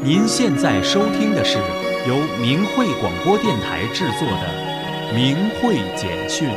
您现在收听的是由明慧广播电台制作的明慧简讯。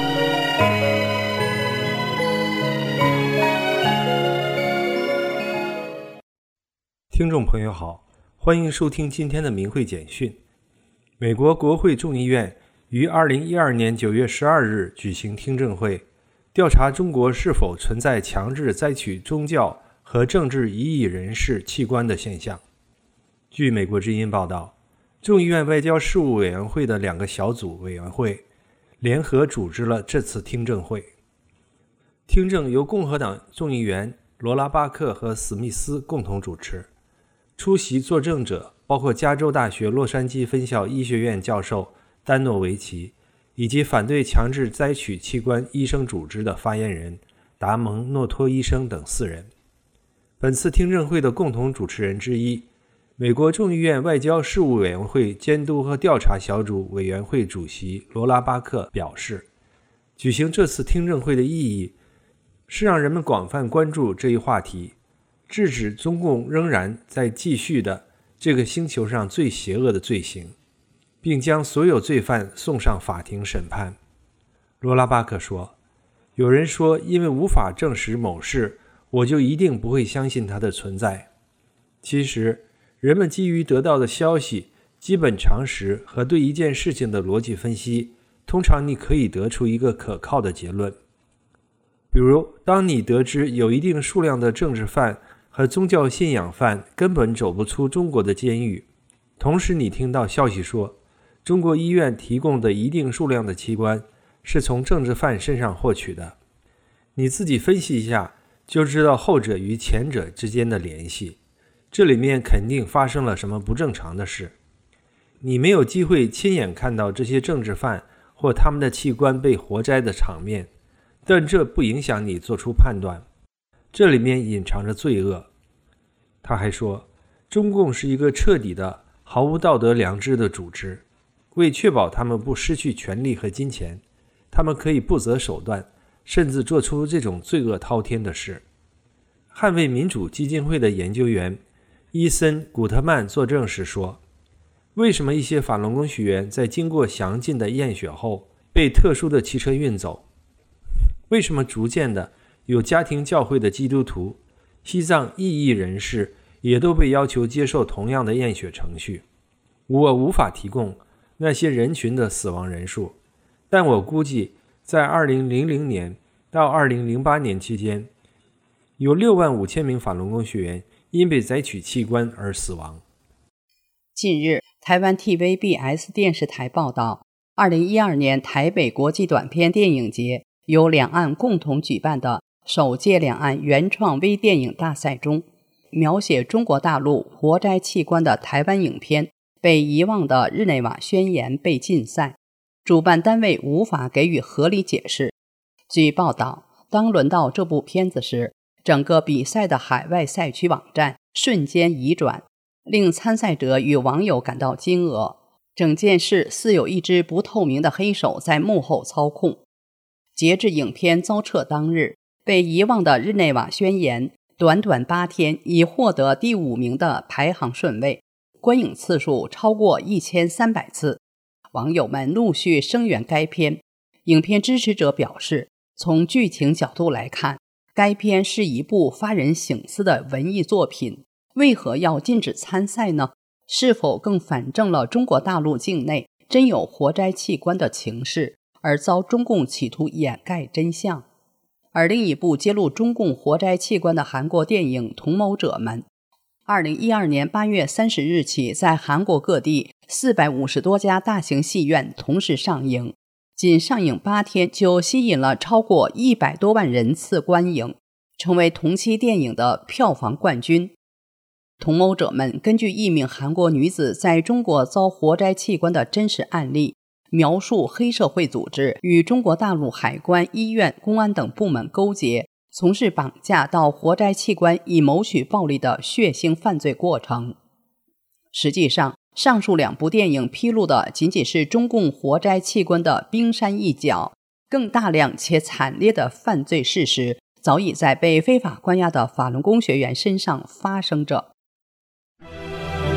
听众朋友好，欢迎收听今天的明慧简讯。美国国会众议院于2012年9月12日举行听证会，调查中国是否存在强制摘取宗教和政治异议人士器官的现象。据美国之音报道，众议院外交事务委员会的2个小组委员会联合组织了这次听证会。听证由共和党众议员罗拉巴克和史密斯共同主持，出席作证者包括加州大学洛杉矶分校医学院教授丹诺维奇，以及反对强制摘取器官医生组织的发言人达蒙诺托医生等4人。本次听证会的共同主持人之一，美国众议院外交事务委员会监督和调查小组委员会主席罗拉巴克表示，举行这次听证会的意义是让人们广泛关注这一话题，制止中共仍然在继续的这个星球上最邪恶的罪行，并将所有罪犯送上法庭审判。罗拉巴克说，有人说因为无法证实某事，我就一定不会相信它的存在。其实人们基于得到的消息、基本常识和对一件事情的逻辑分析，通常你可以得出一个可靠的结论。比如，当你得知有一定数量的政治犯和宗教信仰犯根本走不出中国的监狱，同时你听到消息说，中国医院提供的一定数量的器官是从政治犯身上获取的，你自己分析一下，就知道后者与前者之间的联系。这里面肯定发生了什么不正常的事。你没有机会亲眼看到这些政治犯或他们的器官被活摘的场面，但这不影响你做出判断，这里面隐藏着罪恶。他还说，中共是一个彻底的、毫无道德良知的组织，为确保他们不失去权力和金钱，他们可以不择手段，甚至做出这种罪恶滔天的事。捍卫民主基金会的研究员伊森·古特曼作证时说，为什么一些法轮功学员在经过详尽的验血后被特殊的汽车运走？为什么逐渐的有家庭教会的基督徒、西藏异议人士也都被要求接受同样的验血程序？我无法提供那些人群的死亡人数，但我估计在2000年到2008年期间，有65000名法轮功学员因被摘取器官而死亡。 近日，台湾 TVBS 电视台报道，2012年台北国际短片电影节由两岸共同举办的首届两岸原创微电影大赛中，描写中国大陆活摘器官的台湾影片《被遗忘的日内瓦宣言》被禁赛，主办单位无法给予合理解释。据报道，当轮到这部片子时，整个比赛的海外赛区网站瞬间移转，令参赛者与网友感到惊愕。整件事似有一只不透明的黑手在幕后操控。截至影片遭撤当日，被遗忘的日内瓦宣言短短8天已获得第5名的排行顺位，观影次数超过1300次。网友们陆续声援该片。影片支持者表示，从剧情角度来看，该片是一部发人省思的文艺作品，为何要禁止参赛呢？是否更反证了中国大陆境内真有活摘器官的情势，而遭中共企图掩盖真相？而另一部揭露中共活摘器官的韩国电影《同谋者们》，2012年8月30日起在韩国各地450多家大型戏院同时上映，仅上映8天就吸引了超过100多万人次观影，成为同期电影的票房冠军。同谋者们根据一名韩国女子在中国遭活摘器官的真实案例，描述黑社会组织与中国大陆海关、医院、公安等部门勾结，从事绑架到活摘器官以谋取暴利的血腥犯罪过程。实际上，上述2部电影披露的仅仅是中共活摘器官的冰山一角，更大量且惨烈的犯罪事实早已在被非法关押的法轮功学员身上发生着。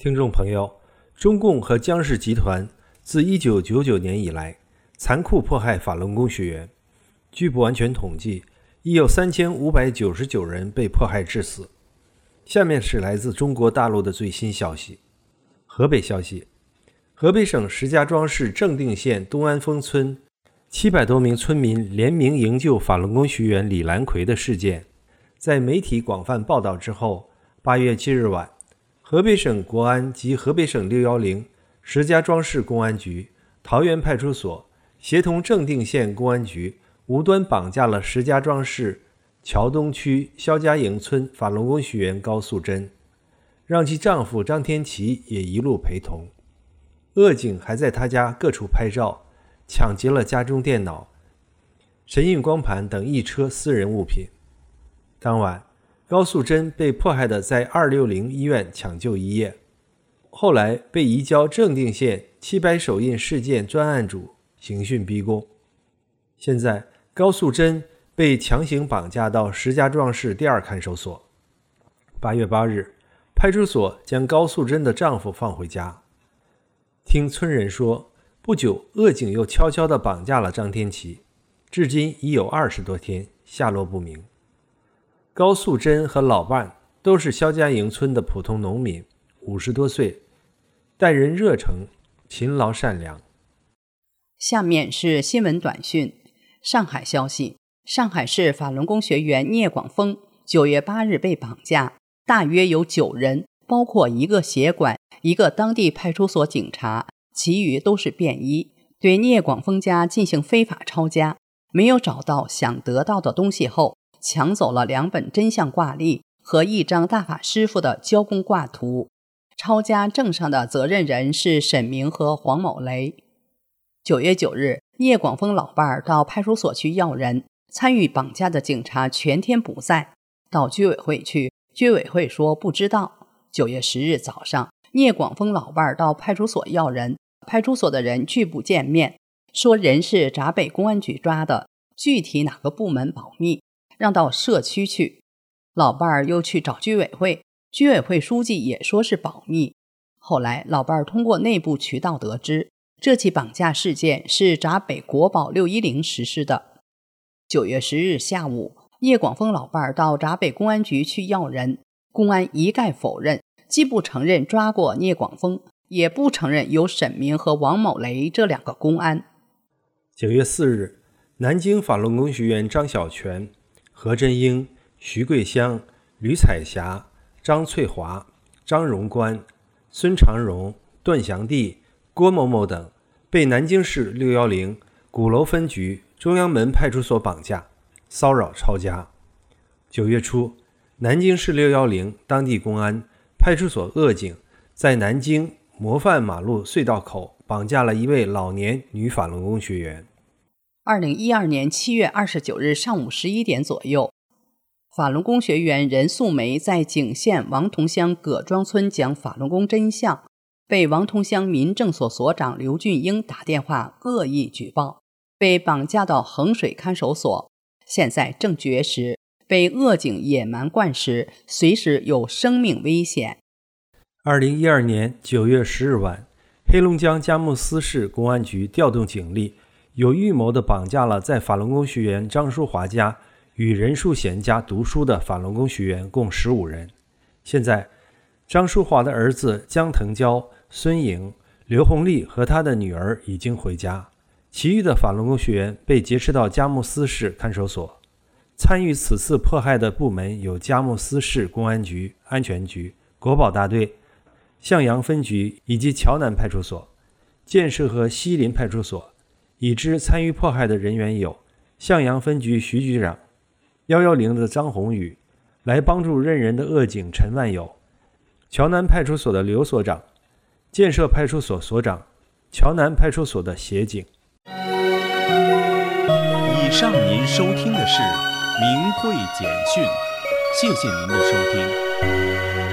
听众朋友，中共和江氏集团自1999年以来残酷迫害法轮功学员，据不完全统计，已有3599人被迫害致死。下面是来自中国大陆的最新消息。河北消息，河北省石家庄市正定县东安峰村700多名村民联名营救法轮功学员李兰奎的事件，在媒体广泛报道之后，8月7日晚，河北省国安及河北省610、石家庄市公安局、桃园派出所协同正定县公安局无端绑架了石家庄市桥东区肖家营村法轮功学员高素贞，让其丈夫张天琪也一路陪同。恶警还在他家各处拍照，抢劫了家中电脑、神韵光盘等一车私人物品。当晚，高素贞被迫害的在260医院抢救一夜，后来被移交正定县七白手印事件专案组刑讯逼供。现在高素贞被强行绑架到石家庄市第2看守所。8月8日，派出所将高素贞的丈夫放回家。听村人说，不久恶警又悄悄地绑架了张天琪，至今已有20多天，下落不明。高素贞和老伴都是肖家营村的普通农民，50多岁，待人热诚、勤劳善良。 下面是新闻短讯。上海消息，上海市法轮功学员聂广峰9月8日被绑架，大约有9人，包括一个协管、一个当地派出所警察，其余都是便衣，对聂广峰家进行非法抄家。没有找到想得到的东西后，抢走了2本真相挂历和1张大法师傅的交功挂图。抄家证上的责任人是沈明和黄某雷。9月9日，聂广峰老伴到派出所去要人，参与绑架的警察全天不在，到居委会去，居委会说不知道。9月10日早上，聂广峰老伴到派出所要人，派出所的人拒不见面，说人是闸北公安局抓的，具体哪个部门保密，让到社区去。老伴儿又去找居委会，居委会书记也说是保密。后来老伴儿通过内部渠道得知，这起绑架事件是闸北国保610实施的。9月10日下午，聂广峰老伴儿到闸北公安局去要人，公安一概否认，既不承认抓过聂广峰，也不承认有沈明和王某雷这2个公安。 9月4日，南京法轮功学员张小泉、何真英、徐桂香、吕彩霞、张翠华、张荣关、孙长荣、段祥娣、郭某某等被南京市610鼓楼分局中央门派出所绑架，骚扰抄家。9月初，南京市610当地公安派出所恶警在南京模范马路隧道口绑架了一位老年女法轮功学员。 2012年7月29日上午11点左右，法轮功学员任素梅在景县王同乡葛庄村讲法轮功真相，被王同乡民政所所长刘俊英打电话恶意举报，被绑架到衡水看守所，现在正绝食，被恶警野蛮灌食，随时有生命危险。 2012年9月10日晚，黑龙江佳木斯市公安局调动警力，有预谋地绑架了在法轮功学员张淑华家与任淑贤家读书的法轮功学员共15人。现在，张淑华的儿子江腾蛟、孙颖、刘红丽和他的女儿已经回家，其余的法轮功学员被劫持到佳木斯市看守所。参与此次迫害的部门有佳木斯市公安局、安全局、国保大队、向阳分局以及桥南派出所、建设和西林派出所。已知参与迫害的人员有向阳分局徐局长、110的张宏宇，来帮助认人的恶警陈万友，桥南派出所的刘所长，建设派出所所长，桥南派出所的协警。 以上您收听的是明慧简讯，谢谢您的收听。